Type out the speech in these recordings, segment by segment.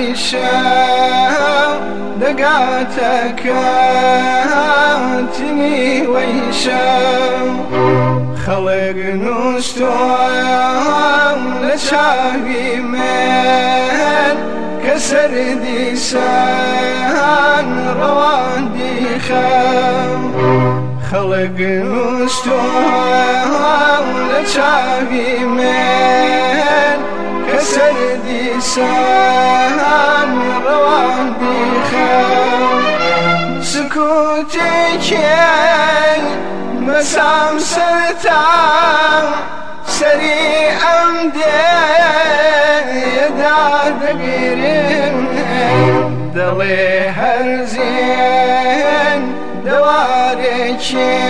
ويشاو دقاتك تني ويشاو خلق نستوام لشاقي من كسر ديسان روان ديخام خلق نستوام لشاقي من كسر ديسان روان ديخام سكوتك مسام سلطان سريعا يدا دقيرين دلي هرزين دوارك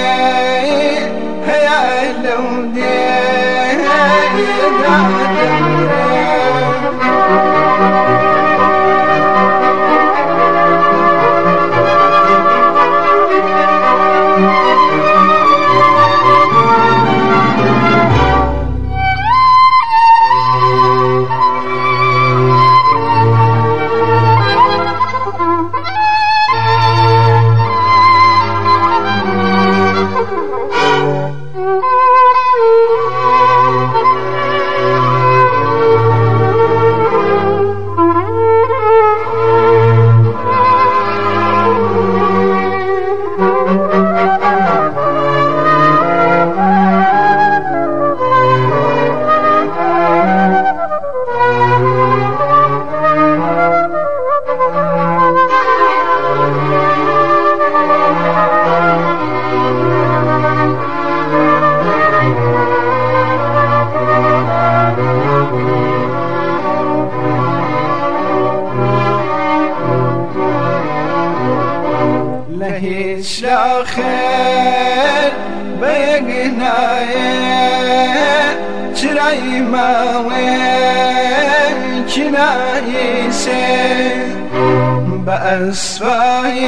هيا لو دين يدا لهيش لا خير بيقناي جراي ماوي جناي سير بأسفاي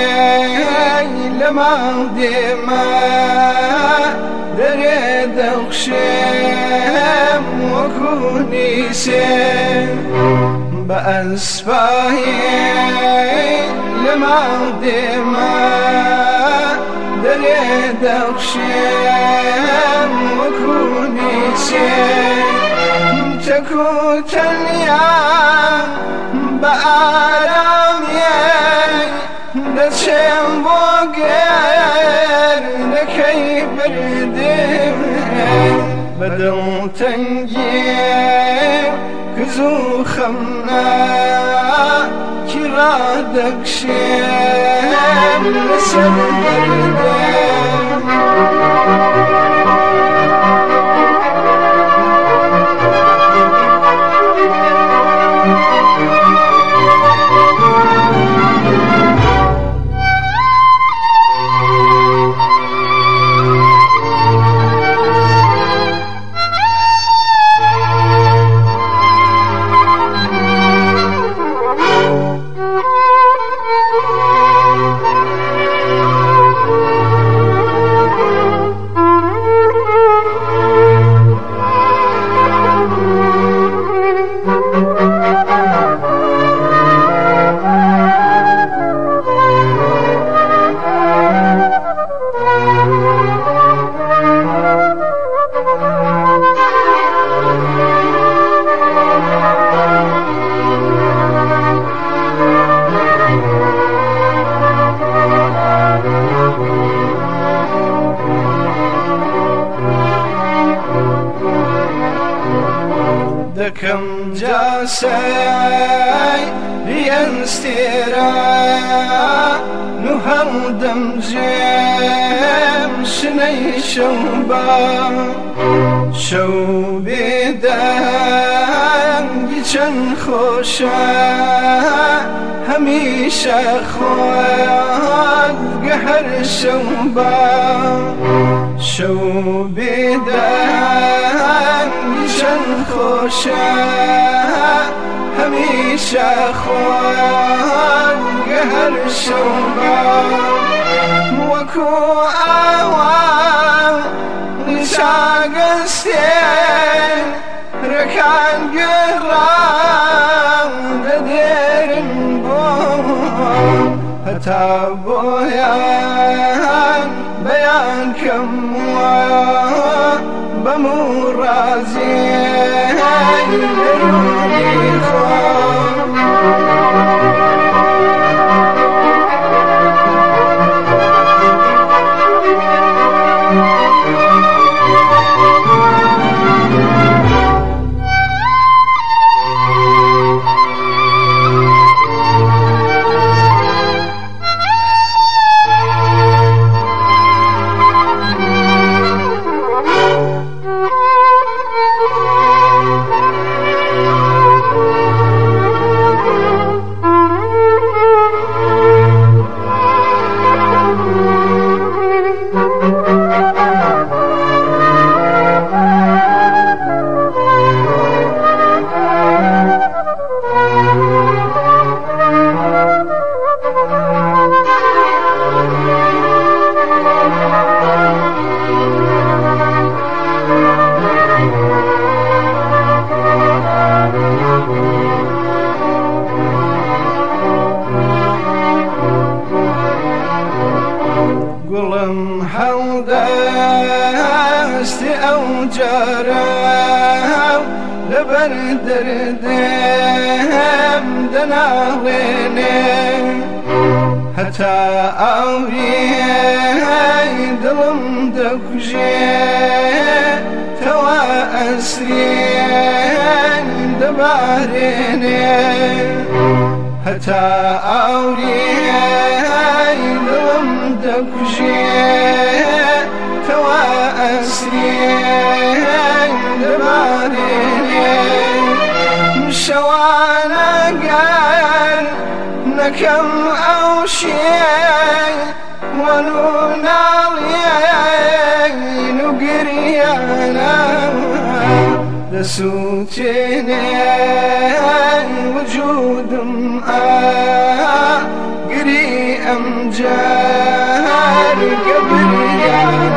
لما ديما دريد أخشم وكوني سير بأسفاي لما ديما دريد أخشم وكوني سير تكوت اليوم بآرامي دشم بوغير لكي بردم بدل تنجيب كزو خمنا كرادك شيم لسر بردم دكم جاسي لينستيرا نهردم جيم شني شوبا شو بدم جن خوشا هميشه خواد قهر شوبا شو بدم جن خوشا هميشه خواد قهر شوبا وكو آوام نشاق استين ركان قرام ددين هەتا بۆیان بەیان کەموە بەموو ڕازیەی لەیوانی خۆ گوڵم هەڵدەستی ئەو جارە لەبەر دەردێم دەناڵێنێ هەتا ئاوری دڵم دەکوژێ تەوا ئەسرێن دەبارێنێ هەتا ئاوری دڵم دەکوژێ تەوا ئەسرێن دەبارێنێ شەوانەگەر نەکەم ئەو شێی وەنو ناڵێن و گریانە دەسووتێنێن وجودم گری ئەم جار گەبریانە